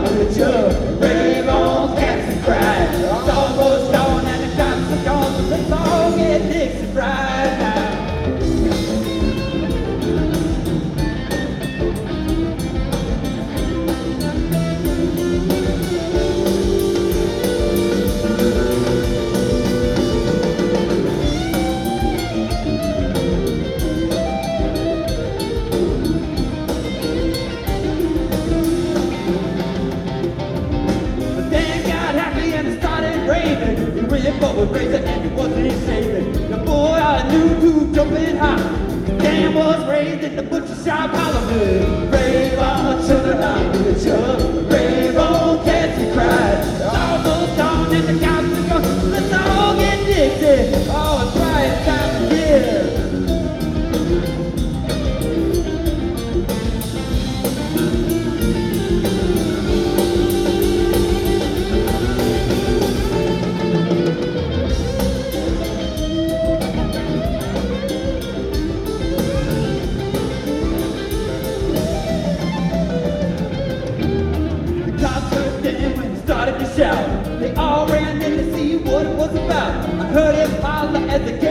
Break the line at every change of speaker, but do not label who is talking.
with you. Rave on, cats and cry. The song goes on and the cops are gone, so let's all get Dixie fried now. But was racing and it wasn't saving. The boy I knew to jumping high. The dam was raised in the butcher shop Hollywood. Rave on, children, I'm with you. Rave on, cats and cries. All those gone and the cops are gone. Let's all get Dixie. Oh, it's right, time to give. They all ran in to see what it was about. I heard him holler as the